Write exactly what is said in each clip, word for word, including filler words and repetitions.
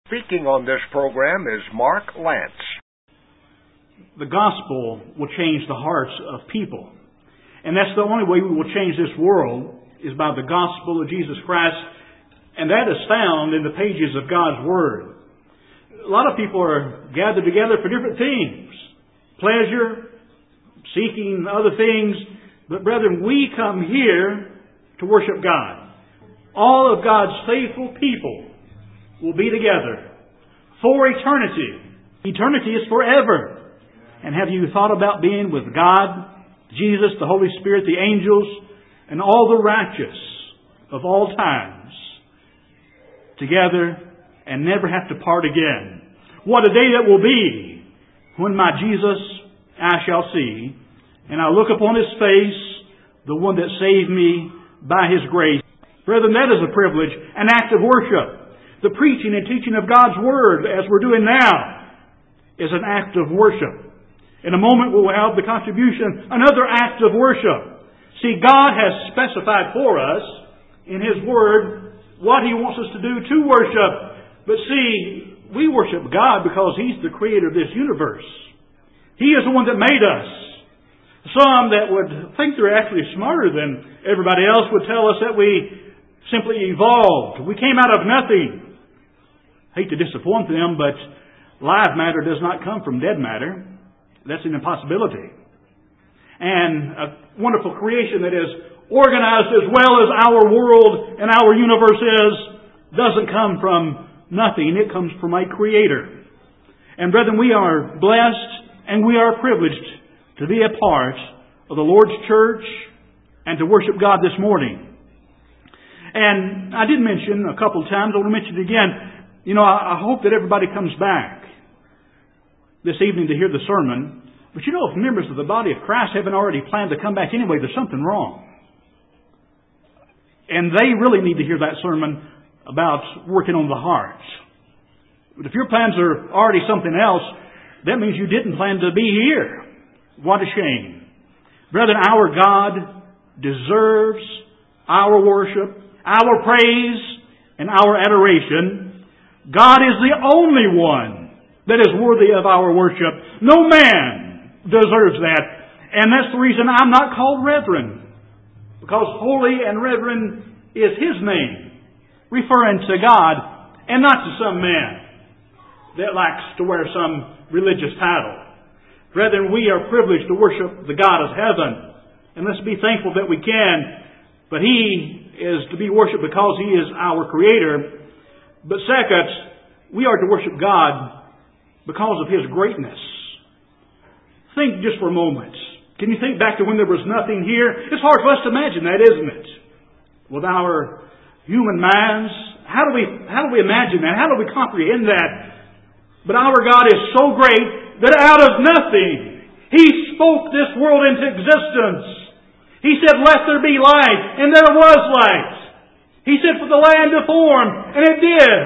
Speaking on this program is Mark Lance. The gospel will change the hearts of people. And that's the only way we will change this world, is by the gospel of Jesus Christ. And that is found in the pages of God's Word. A lot of people are gathered together for different things. Pleasure, seeking other things. But brethren, we come here to worship God. All of God's faithful people will be together for eternity. Eternity is forever. And have you thought about being with God, Jesus, the Holy Spirit, the angels, and all the righteous of all times together and never have to part again? What a day that will be when my Jesus I shall see, and I look upon His face, the one that saved me by His grace. Brethren, that is a privilege, an act of worship. The preaching and teaching of God's Word, as we're doing now, is an act of worship. In a moment we will have the contribution, another act of worship. See, God has specified for us in His Word what He wants us to do to worship. But see, we worship God because He's the creator of this universe. He is the one that made us. Some that would think they're actually smarter than everybody else would tell us that we simply evolved. We came out of nothing. I hate to disappoint them, but live matter does not come from dead matter. That's an impossibility. And a wonderful creation that is organized as well as our world and our universe is, doesn't come from nothing. It comes from a Creator. And brethren, we are blessed and we are privileged to be a part of the Lord's church and to worship God this morning. And I did mention a couple of times, I want to mention it again, you know, I hope that everybody comes back this evening to hear the sermon. But you know, if members of the body of Christ haven't already planned to come back anyway, there's something wrong. And they really need to hear that sermon about working on the heart. But if your plans are already something else, that means you didn't plan to be here. What a shame. Brethren, our God deserves our worship, our praise, and our adoration. God is the only one that is worthy of our worship. No man deserves that. And that's the reason I'm not called Reverend. Because holy and reverend is His name, referring to God and not to some man that likes to wear some religious title. Brethren, we are privileged to worship the God of heaven. And let's be thankful that we can. But He is to be worshipped because He is our Creator. But second, we are to worship God because of His greatness. Think just for a moment. Can you think back to when there was nothing here? It's hard for us to imagine that, isn't it? With our human minds, how do we how do we imagine that? How do we comprehend that? But our God is so great that out of nothing, He spoke this world into existence. He said, "Let there be light," and there was light. He said, "For the land to form," and it did.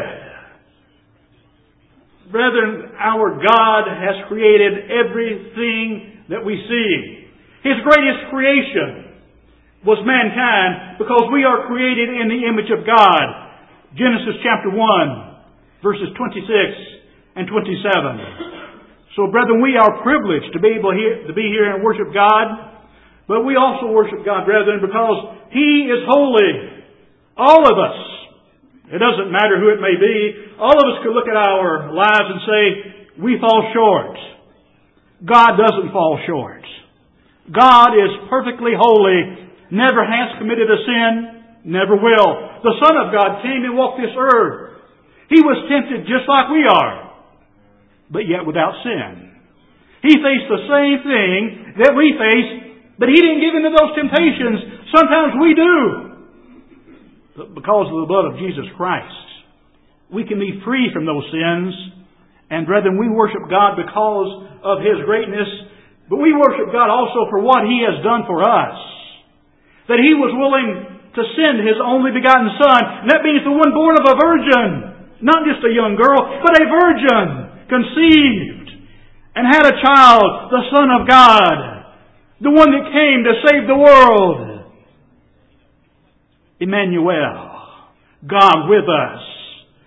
Brethren, our God has created everything that we see. His greatest creation was mankind because we are created in the image of God. Genesis chapter one, verses twenty-six and twenty-seven. So, brethren, we are privileged to be able to be here and worship God. But we also worship God, brethren, because He is holy. All of us. It doesn't matter who it may be. All of us could look at our lives and say, we fall short. God doesn't fall short. God is perfectly holy, never has committed a sin, never will. The Son of God came and walked this earth. He was tempted just like we are, but yet without sin. He faced the same thing that we face, but He didn't give into those temptations. Sometimes we do. But because of the blood of Jesus Christ, we can be free from those sins. And brethren, we worship God because of His greatness, but we worship God also for what He has done for us. That He was willing to send His only begotten Son. And that means the one born of a virgin. Not just a young girl, but a virgin. Conceived. And had a child, the Son of God. The one that came to save the world. Emmanuel, God with us.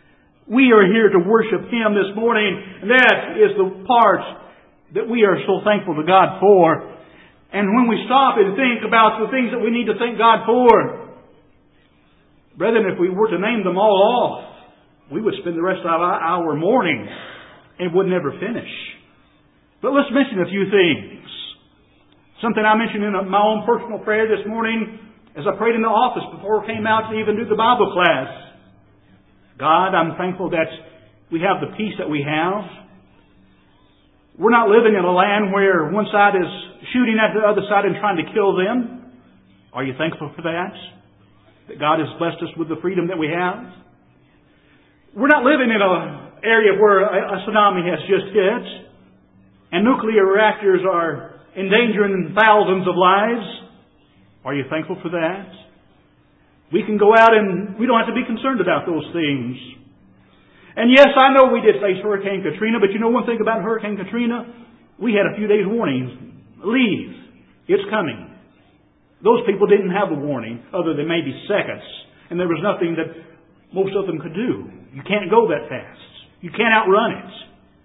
We are here to worship Him this morning, and that is the part that we are so thankful to God for. And when we stop and think about the things that we need to thank God for, brethren, if we were to name them all off, we would spend the rest of our morning and would never finish. But let's mention a few things. Something I mentioned in my own personal prayer this morning as I prayed in the office before I came out to even do the Bible class. God, I'm thankful that we have the peace that we have. We're not living in a land where one side is shooting at the other side and trying to kill them. Are you thankful for that? That God has blessed us with the freedom that we have? We're not living in an area where a tsunami has just hit and nuclear reactors are endangering thousands of lives. Are you thankful for that? We can go out and we don't have to be concerned about those things. And yes, I know we did face Hurricane Katrina, but you know one thing about Hurricane Katrina? We had a few days warning. Leave. It's coming. Those people didn't have a warning other than maybe seconds. And there was nothing that most of them could do. You can't go that fast. You can't outrun it.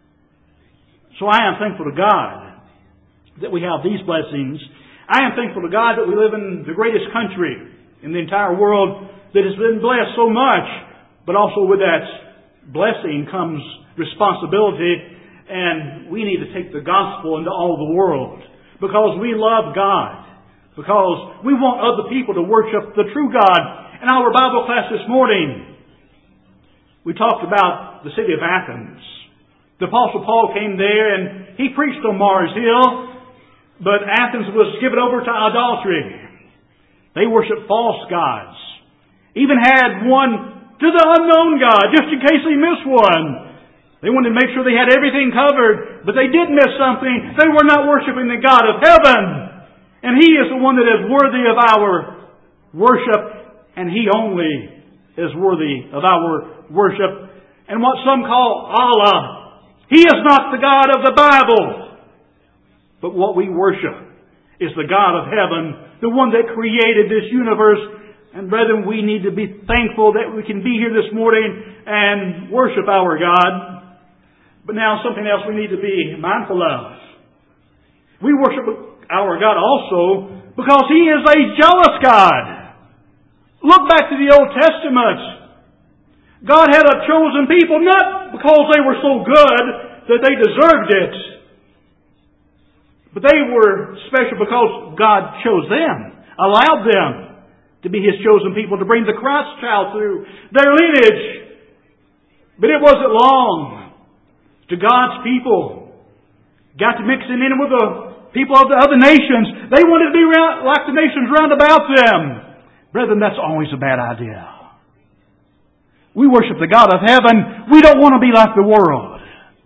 So I am thankful to God that we have these blessings. I am thankful to God that we live in the greatest country in the entire world that has been blessed so much. But also with that blessing comes responsibility, and we need to take the gospel into all the world because we love God, because we want other people to worship the true God. In our Bible class this morning, we talked about the city of Athens. The Apostle Paul came there and he preached on Mars Hill, but Athens was given over to idolatry. They worshiped false gods. Even had one to the unknown God, just in case they missed one. They wanted to make sure they had everything covered, but they did miss something. They were not worshiping the God of heaven. And He is the one that is worthy of our worship, and He only is worthy of our worship. And what some call Allah, He is not the God of the Bible. But what we worship is the God of heaven, the one that created this universe. And brethren, we need to be thankful that we can be here this morning and worship our God. But now something else we need to be mindful of. We worship our God also because He is a jealous God. Look back to the Old Testament. God had a chosen people not because they were so good that they deserved it, but they were special because God chose them, allowed them to be His chosen people, to bring the Christ child through their lineage. But it wasn't long to God's people got to mixing in with the people of the other nations. They wanted to be like the nations round about them. Brethren, that's always a bad idea. We worship the God of heaven. We don't want to be like the world.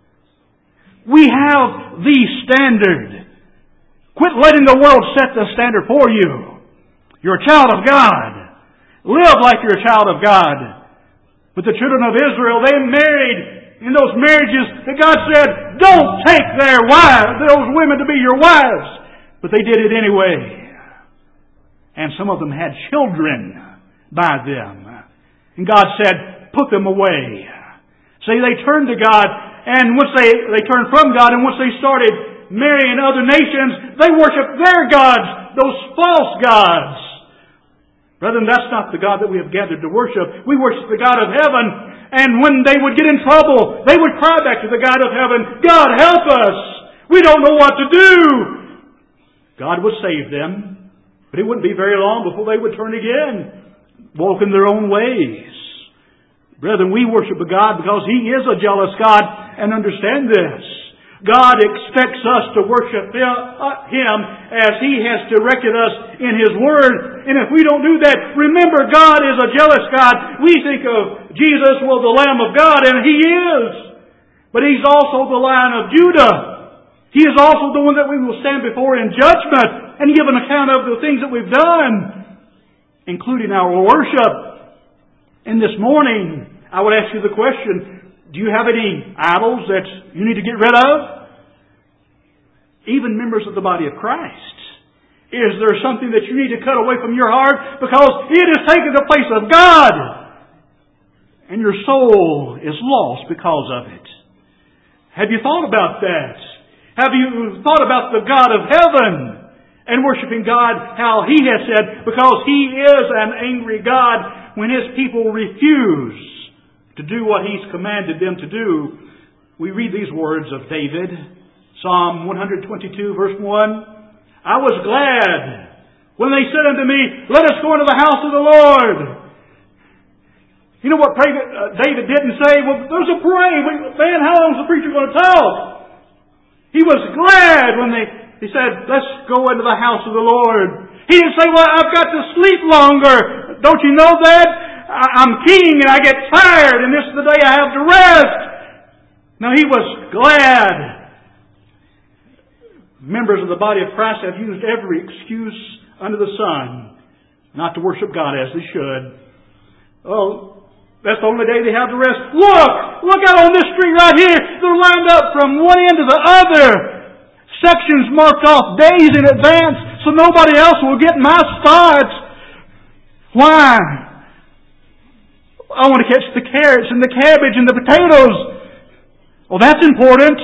We have the standard. Quit letting the world set the standard for you. You're a child of God. Live like you're a child of God. But the children of Israel, they married in those marriages that God said, don't take their wives, those women to be your wives. But they did it anyway. And some of them had children by them. And God said, put them away. See, they turned to God, and once they, they turned from God, and once they started marrying other nations, they worshiped their gods, those false gods. Brethren, that's not the God that we have gathered to worship. We worship the God of heaven, and when they would get in trouble, they would cry back to the God of heaven, God, help us! We don't know what to do! God would save them, but it wouldn't be very long before they would turn again, walk in their own ways. Brethren, we worship a God because He is a jealous God, and understand this. God expects us to worship Him as He has directed us in His Word. And if we don't do that, remember God is a jealous God. We think of Jesus, well, the Lamb of God, and He is. But He's also the Lion of Judah. He is also the one that we will stand before in judgment and give an account of the things that we've done, including our worship. And this morning, I would ask you the question, do you have any idols that you need to get rid of? Even members of the body of Christ. Is there something that you need to cut away from your heart because it has taken the place of God? and your soul is lost because of it. Have you thought about that? Have you thought about the God of heaven and worshiping God, how He has said, because He is an angry God when His people refuse to do what He's commanded them to do. We read these words of David, Psalm one twenty-two, verse one. I was glad when they said unto me, let us go into the house of the Lord. You know what David didn't say? Well, there's a parade. Man, how long is the preacher going to talk? He was glad when they he said, let's go into the house of the Lord. He didn't say, well, I've got to sleep longer. Don't you know that? I'm king and I get tired and this is the day I have to rest. No, he was glad. Members of the body of Christ have used every excuse under the sun not to worship God as they should. Oh, that's the only day they have to rest. Look! Look out on this street right here. They're lined up from one end to the other. Sections marked off days in advance so nobody else will get my spots. Why? I want to catch the carrots and the cabbage and the potatoes. Well, that's important.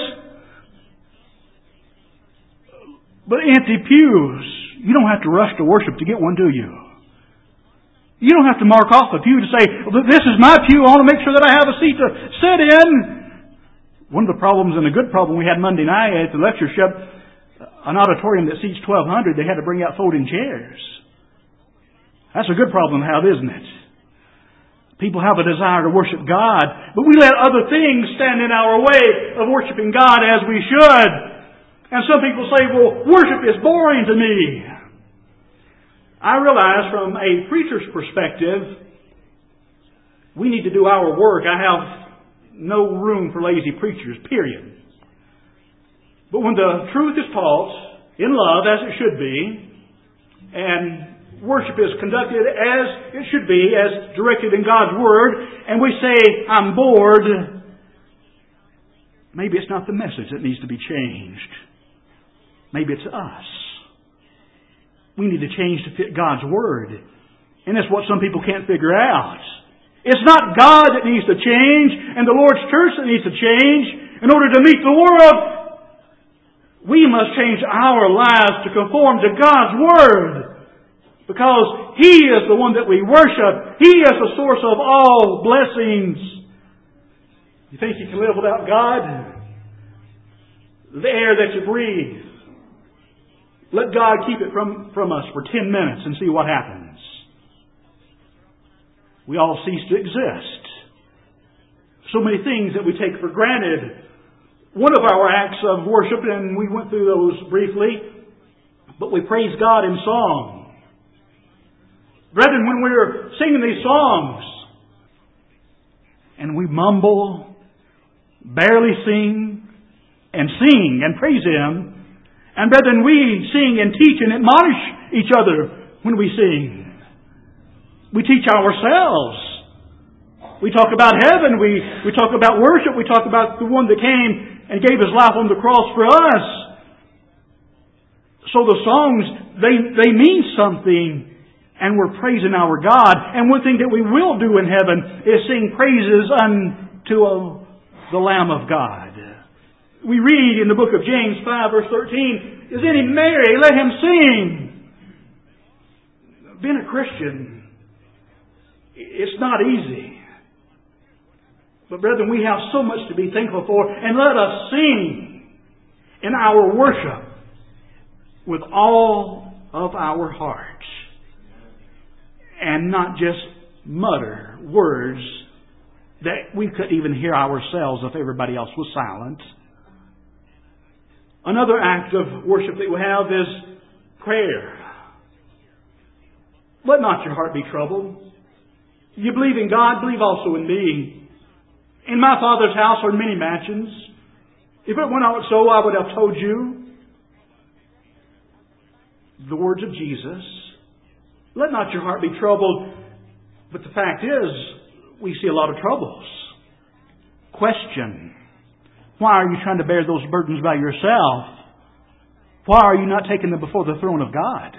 But empty pews, you don't have to rush to worship to get one, do you? You don't have to mark off a pew to say, well, this is my pew, I want to make sure that I have a seat to sit in. One of the problems and a good problem we had Monday night at the lectureship, an auditorium that seats twelve hundred, they had to bring out folding chairs. That's a good problem to have, isn't it? People have a desire to worship God, but we let other things stand in our way of worshiping God as we should. And some people say, well, worship is boring to me. I realize from a preacher's perspective, we need to do our work. I have no room for lazy preachers, period. But when the truth is taught in love, as it should be, and worship is conducted as it should be, as directed in God's Word, and we say, I'm bored, maybe it's not the message that needs to be changed. Maybe it's us. We need to change to fit God's Word. And that's what some people can't figure out. It's not God that needs to change and the Lord's church that needs to change. In order to meet the world, we must change our lives to conform to God's Word. Because He is the one that we worship. He is the source of all blessings. You think you can live without God? The air that you breathe. Let God keep it from, from us for ten minutes and see what happens. We all cease to exist. So many things that we take for granted. One of our acts of worship, and we went through those briefly, but we praise God in song. Brethren, when we're singing these songs, and we mumble, barely sing, and sing and praise Him, and brethren, we sing and teach and admonish each other when we sing. We teach ourselves. We talk about heaven. We, we talk about worship. We talk about the one that came and gave His life on the cross for us. So the songs, they, they mean something. And we're praising our God. And one thing that we will do in heaven is sing praises unto the Lamb of God. We read in the book of James five verse thirteen, is any merry? Let him sing. Being a Christian, it's not easy. But brethren, we have so much to be thankful for. And let us sing in our worship with all of our hearts. And not just mutter words that we couldn't even hear ourselves if everybody else was silent. Another act of worship that we have is prayer. Let not your heart be troubled. You believe in God, believe also in me. In my Father's house are many mansions. If it were not so, I would have told you. The words of Jesus. Let not your heart be troubled. But the fact is, we see a lot of troubles. Question. Why are you trying to bear those burdens by yourself? Why are you not taking them before the throne of God?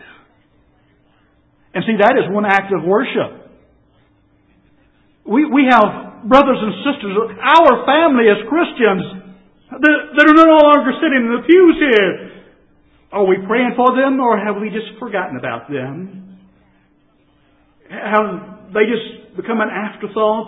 And see, that is one act of worship. We, we have brothers and sisters, our family as Christians that, that are no longer sitting in the pews here. Are we praying for them, or have we just forgotten about them? Have they just become an afterthought?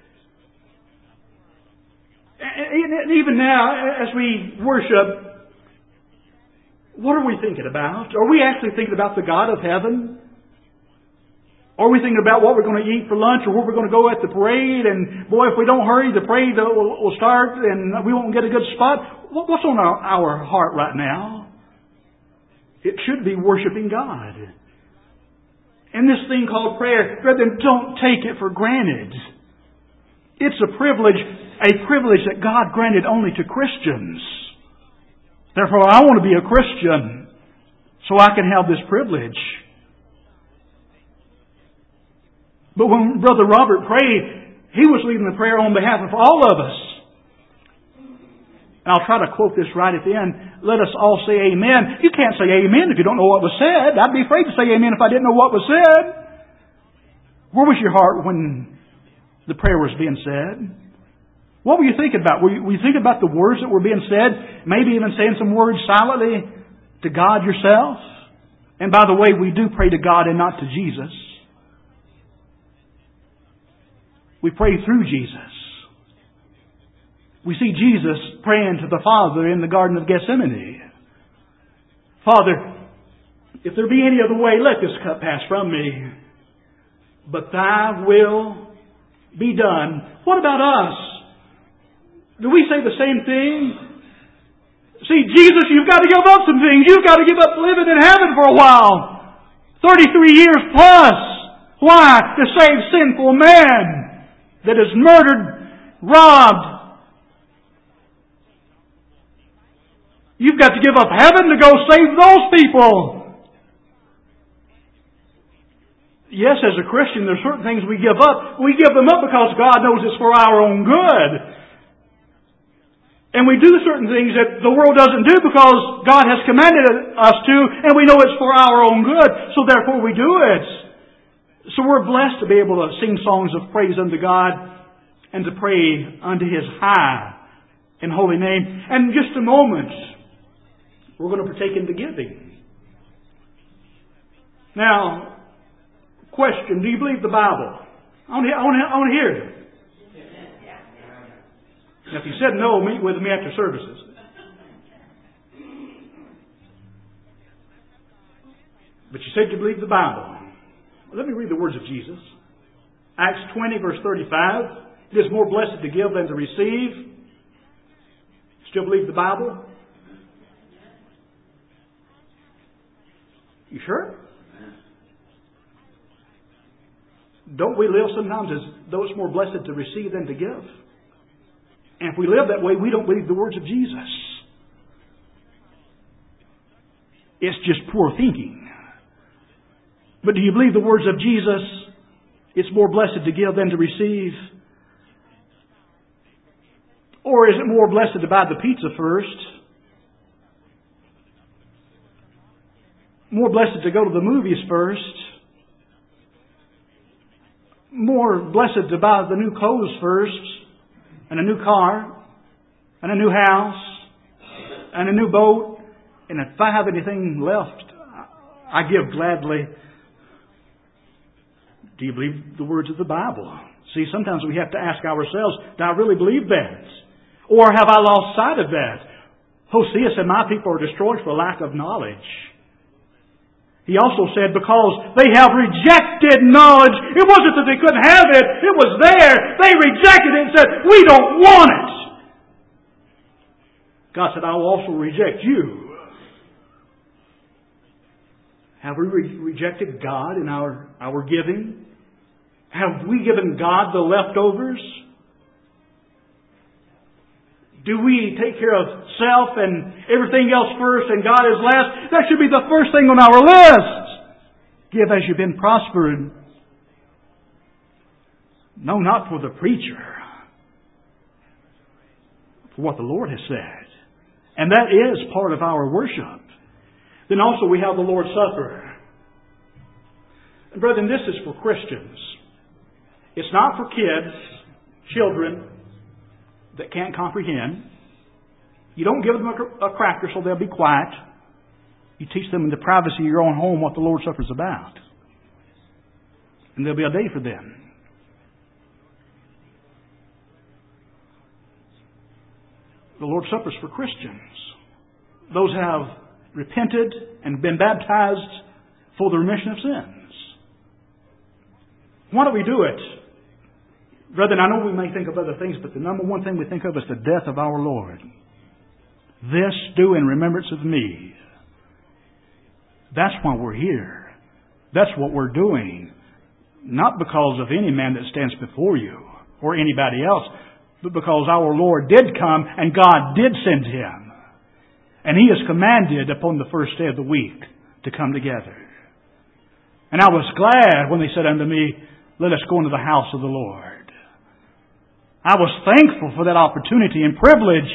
And even now, as we worship, what are we thinking about? Are we actually thinking about the God of heaven? Are we thinking about what we're going to eat for lunch, or where we're going to go at the parade? And boy, if we don't hurry, the parade will, will start and we won't get a good spot. What's on our, our heart right now? It should be worshiping God. And this thing called prayer, brethren, don't take it for granted. It's a privilege, a privilege that God granted only to Christians. Therefore, I want to be a Christian so I can have this privilege. But when Brother Robert prayed, he was leading the prayer on behalf of all of us. And I'll try to quote this right at the end. Let us all say amen. You can't say amen if you don't know what was said. I'd be afraid to say amen if I didn't know what was said. Where was your heart when the prayer was being said? What were you thinking about? Were you, were you thinking about the words that were being said? Maybe even saying some words silently to God yourself? And by the way, we do pray to God and not to Jesus. We pray through Jesus. We see Jesus praying to the Father in the Garden of Gethsemane. Father, if there be any other way, let this cup pass from me. But Thy will be done. What about us? Do we say the same thing? See, Jesus, you've got to give up some things. You've got to give up living in heaven for a while. thirty-three years plus. Why? To save sinful man that is murdered, robbed. You've got to give up heaven to go save those people. Yes, as a Christian, there's certain things we give up. We give them up because God knows it's for our own good. And we do certain things that the world doesn't do because God has commanded us to, and we know it's for our own good, so therefore we do it. So we're blessed to be able to sing songs of praise unto God and to pray unto His high and holy name. And in just a moment, we're going to partake in the giving. Now, question, do you believe the Bible? I want to, I want to, I want to hear it. Now, if you said no, meet with me after services. But you said you believe the Bible. Let me read the words of Jesus. Acts twenty, verse thirty-five. It is more blessed to give than to receive. Still believe the Bible? You sure? Don't we live sometimes as though it's more blessed to receive than to give? And if we live that way, we don't believe the words of Jesus. It's just poor thinking. But do you believe the words of Jesus? It's more blessed to give than to receive. Or is it more blessed to buy the pizza first? More blessed to go to the movies first? More blessed to buy the new clothes first? And a new car? And a new house? And a new boat? And if I have anything left, I give gladly. Do you believe the words of the Bible? See, sometimes we have to ask ourselves, do I really believe that? Or have I lost sight of that? Hosea said, my people are destroyed for lack of knowledge. He also said, because they have rejected knowledge. It wasn't that they couldn't have it. It was there. They rejected it and said, we don't want it. God said, I will also reject you. Have we re- rejected God in our, our giving? Have we given God the leftovers? Do we take care of self and everything else first and God is last? That should be the first thing on our list. Give as you've been prospered. No, not for the preacher. For what the Lord has said. And that is part of our worship. Then also we have the Lord's Supper. And brethren, this is for Christians. It's not for kids. children that can't comprehend. You don't give them a, a cracker so they'll be quiet. You teach them in the privacy of your own home what the Lord's Supper is about. And there'll be a day for them. The Lord's Supper is for Christians. Those who have repented and been baptized for the remission of sins. Why do we do it? Brethren, I know we may think of other things, but the number one thing we think of is the death of our Lord. This do in remembrance of me. That's why we're here. That's what we're doing. Not because of any man that stands before you or anybody else, but because our Lord did come and God did send Him. And He has commanded upon the first day of the week to come together. And I was glad when they said unto me, let us go into the house of the Lord. I was thankful for that opportunity and privilege.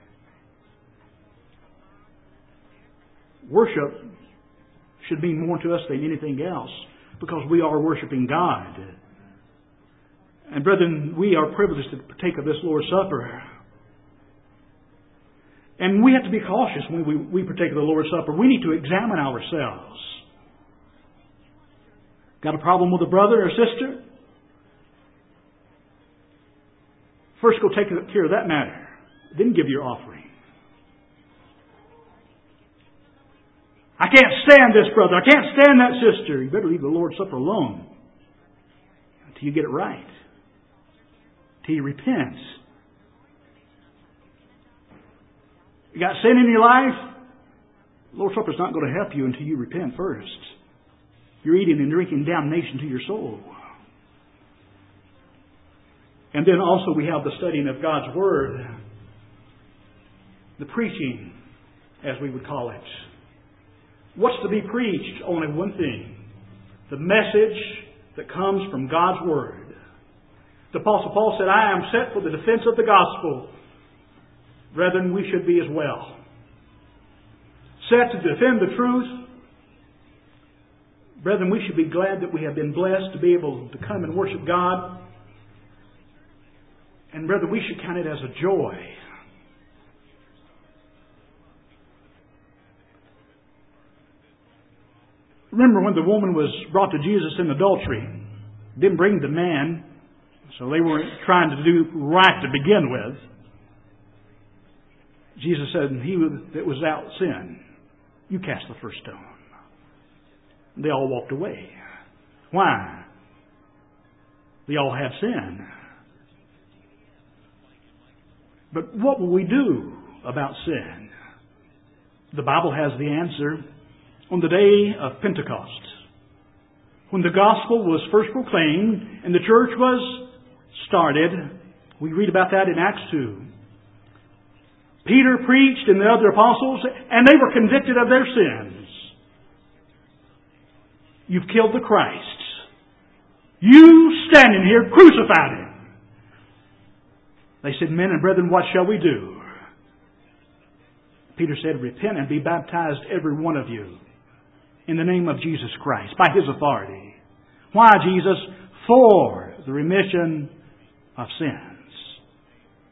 Worship should mean more to us than anything else because we are worshiping God. And brethren, we are privileged to partake of this Lord's Supper. And we have to be cautious when we, we partake of the Lord's Supper. We need to examine ourselves. Got a problem with a brother or sister? First go take care of that matter. Then give your offering. I can't stand this brother. I can't stand that sister. You better leave the Lord's Supper alone until you get it right. Until you repent. You got sin in your life? The Lord's Supper is not going to help you until you repent first. You're eating and drinking damnation to your soul. And then also we have the studying of God's Word. The preaching, as we would call it. What's to be preached? Only one thing. The message that comes from God's Word. The Apostle Paul said, I am set for the defense of the gospel. Brethren, we should be as well. Set to defend the truth. Brethren, we should be glad that we have been blessed to be able to come and worship God. And brethren, we should count it as a joy. Remember when the woman was brought to Jesus in adultery, didn't bring the man, so they weren't trying to do right to begin with. Jesus said, he that was without sin, you cast the first stone. They all walked away. Why? They all have sin. But what will we do about sin? The Bible has the answer. On the day of Pentecost, when the gospel was first proclaimed and the church was started, we read about that in Acts two. Peter preached and the other apostles, and they were convicted of their sins. You've killed the Christ. You standing here crucified Him. They said, men and brethren, what shall we do? Peter said, repent and be baptized, every one of you, in the name of Jesus Christ, by His authority. Why, Jesus? For the remission of sin.